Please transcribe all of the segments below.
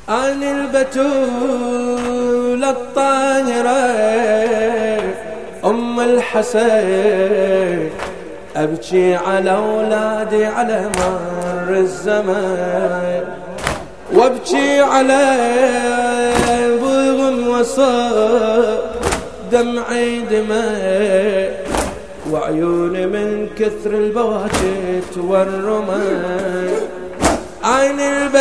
عن البتول الطاهرة أم الحسين، أبكي على أولادي على مر الزمان، وابكي على بوغم وصاب دمعي دماء، وعيوني من كثر البواكت والرماء. عين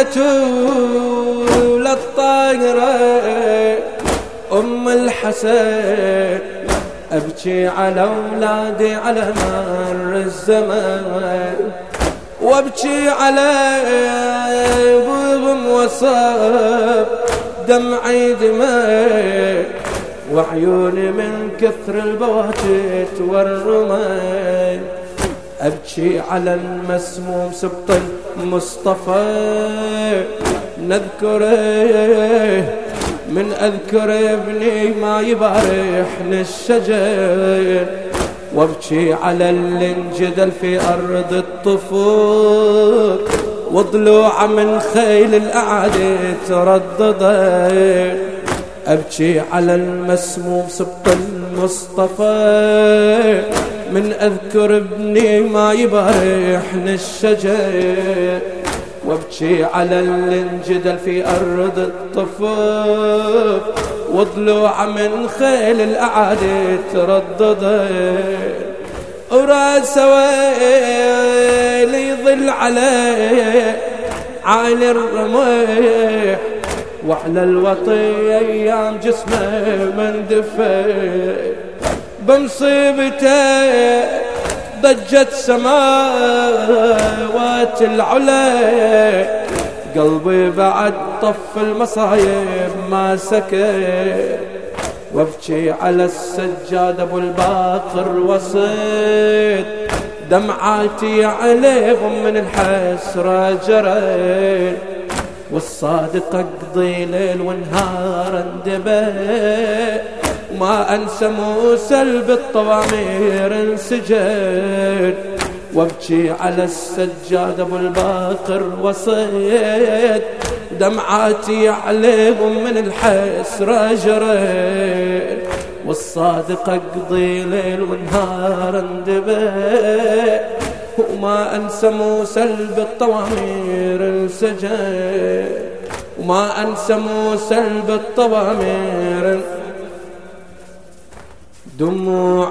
البتول الطاهرة أم الحسين، أبكي على أولادي على مر الزمان، وابكي على بوغم وصاب دمعي دماء، وعيوني من كثر البواكت والرماء. أبكي على المسموم سبط المصطفى، نذكره من أذكر ابني ما يبارحني الشجر، وابكي على اللي انجدل في أرض الطفول، وضلوع من خيل الأعادي ترددت. أبكي على المسموم سبط المصطفى، من أذكر ابني ما يبارحني الشجر، وابكي على اللي انجدل في أرض الطفوف، وضلوع من خيل الأعادي ترددت. وراس ويل يظل عليه عالي الرميح، وعلى الوطي أيام جسمه مندفع. بمصيبته ضجت سماوات العلا، قلبي بعد طف المصايب ما سكت. وابكي على السجاد ابو الباقر وصيد، دمعاتي عليهم من الحسرة جرت. والصادق اقضي ليل ونهار اندبه، وما انسى موسى بالطوامير انسجن. وابكي على السجاد ابو الباقر وصيد، دمعاتي عليهم من الحسرة جرت. والصادق اقضي ليل ونهار اندبه، وما انسى موسى بالطوامير انسجن، وما انسى موسى بالطوامير. دموع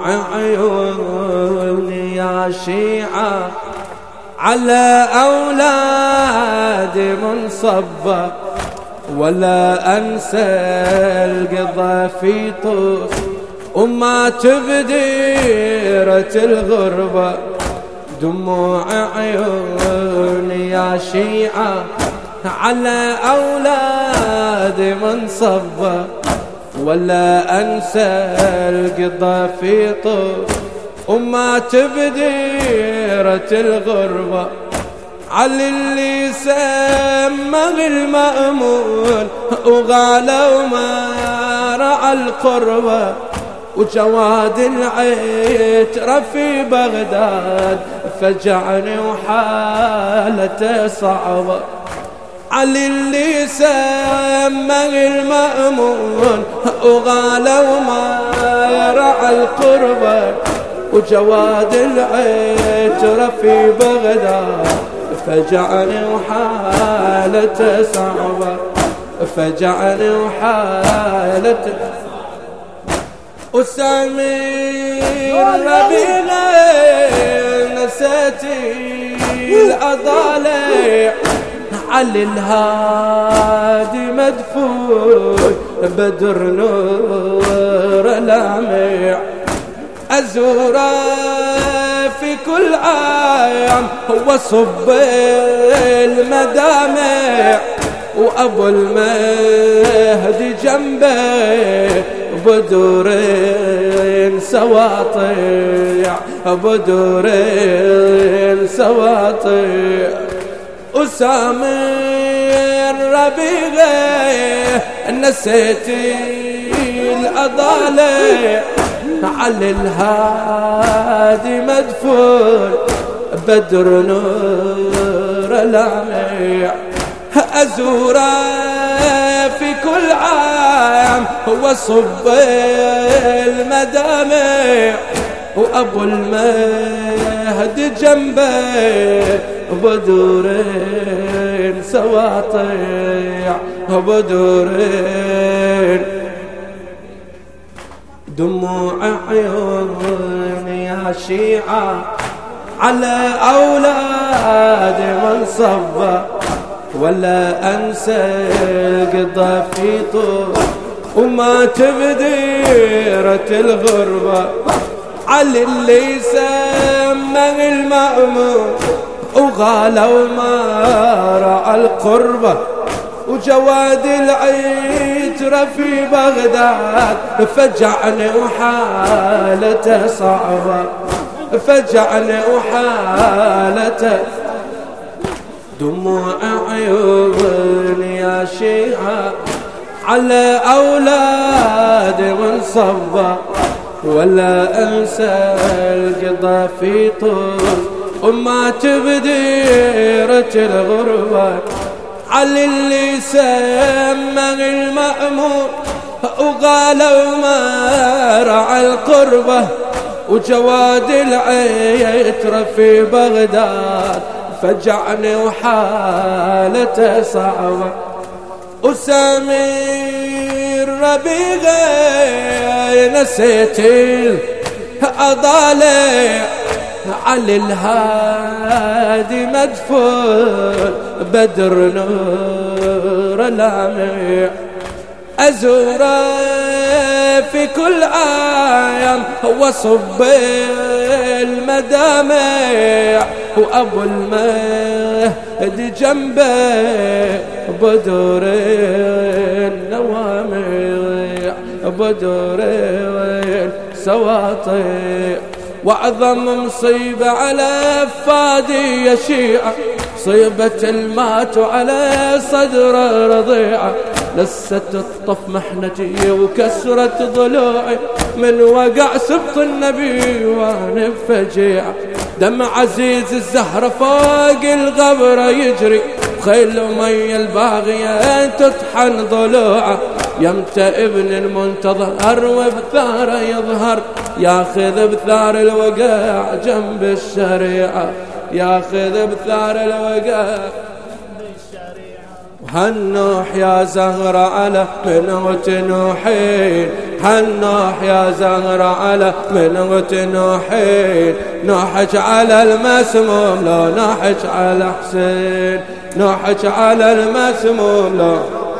عيوني يا شيعة على أولادي منصبة، ولا أنسى القضاء في طوف وما تبديرة الغربة. دموع عيوني يا شيعة على أولادي منصبة، ولا أنسى القضاء في طوف وما تبديرة الغربة. على اللي سمى المأمون وغالى وما رعى القربة، وجواد العترة في بغداد فجعني وحالته صعبة. علي اللي سمى المأمون وغالى وما رعى القربة، وجواد العترة في بغداد فجعني وحالته صعبة، فجعني وحالته. وسامي ربينا نسيتي الأضالع، علي الهادي مدفون بدر نور لامع. أزوره في كل عام وصب المدامع، وأبو المهدي جنبه بدورين سواطع، بدورين سواطع. وسامي الربيع نسيتي الأضالع، على الهادي مدفون بدر نور لامع. أزوره وصب المدامع وأبو المهد جنبه بدورين سواطيع بدورين دموع عيون يا شيعة على أولاد من صبى ولا أنسى القضى في طول وما تبديرة الغربة على اللي سمى المأمون وغالوا ما رعى القربة وجواد العترة في بغداد فجعني وحالته صعبة فجعني وحالته دموع عيون يا شيعة على أولاد من صبا ولا أنسى القضى في طول وما تبديرة الغربة على اللي سمى المأمور وقالوا ما رعى القربة وجواد العترة في بغداد فجعني وحالته صعبة وسمير ربيعي نسيت الأضالع على الهادي مدفون بدر نور لامع أزوره في كل عام وصب المدامع وأبو المهد جنبه بدورين نوامع بدورين سواطيع وأعظم مصيبة على فادي يا شيعة صيبة المات على صدر رضيعة لست الطف محنتي وكسرت ضلوعي من وقع سبط النبي وانا فجيعة دم عزيز الزهرة فوق الغبرة يجري خيل مي الباغية تطحن ضلوعه يمتى ابن المنتظر وبثاره يظهر ياخذ بثار الوقاع جنب الشريعة ياخذ بثار الوقاع هالنوح يا زهرة على من تنوحين هالنوح يا زهرة على من تنوحين نوحك على المسموم لو نوحك على حسين نوحك على المسموم لو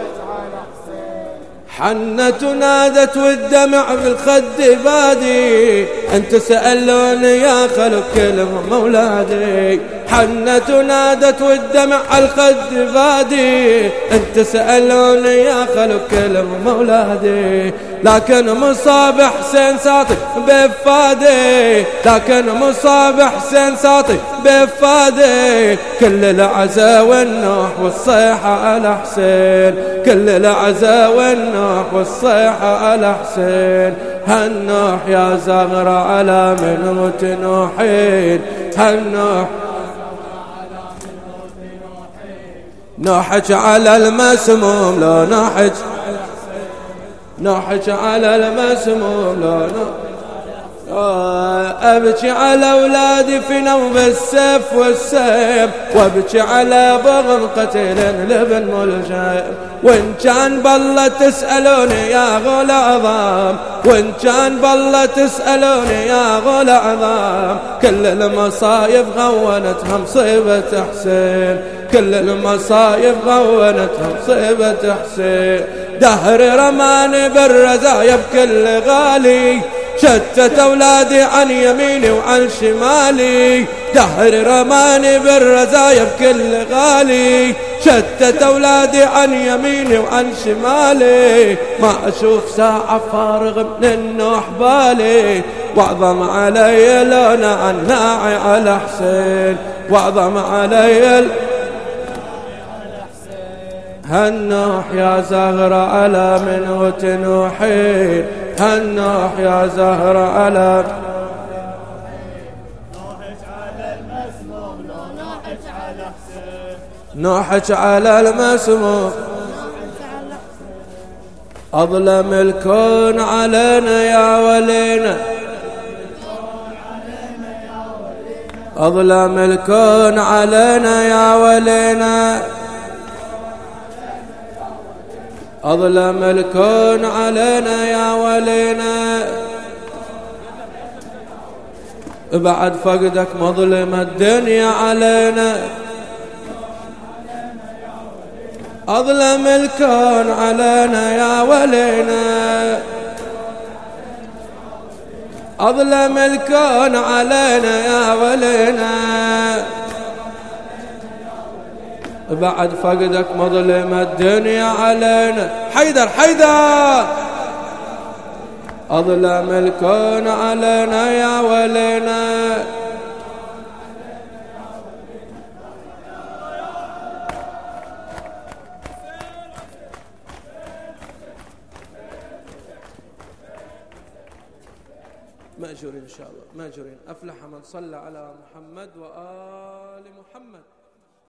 حنت ونادت والدمع بالخد بادي انت سألوني يا خلق كلهم مولادي حنت ونادت والدمع الخد بادي انت سألوني يا خلق كلهم مولادي لكن مصاب حسين ساطي بفادي لكن مصاب حسين ساطي بفادي كل العزا والنوح والصيحة على حسين كل العزا والنوح والصيحة على حسين هالنوح يا زغرة على من تنوحين هالنوح نوحك على المسموم لو نوحك نوحك على المسموم لو أبكي على أولادي في نوب السيف والسيف وأبكي على بغم قتل لابن ملجم وإن كان بالله تسألوني يا غول عظام وإن كان بالله تسألوني يا غول عظام كل المصايب غونتها مصيبة حسين كل المصايب غونتها مصيبة حسين دهر رماني بالرزايا بكل غالي شتت أولادي عن يميني وعن شمالي دهر رماني بالرزايا بكل غالي شتت أولادي عن يميني وعن شمالي ما أشوف ساعة فارغ من النوح بالي وأعظم علي لون الناعي على حسين وأعظم علي هالنوح يا زهرة على من تنوحين هالنوح يا زهرة على نوحك على المسموم أظلم الكون علينا يا ولينا، أظلم الكون علينا يا ولينا، أظلم الكون علينا يا ولينا، بعد فقدك مظلم الدنيا علينا، أظلم الكون علينا يا ولينا، أظلم الكون علينا يا ولينا، بعد فقدك مظلم الدنيا علينا. حيدر حيدر، أظلم الكون علينا يا ولينا، مأجورين إن شاء الله، مأجورين. أفلح من صلى على محمد وآل محمد.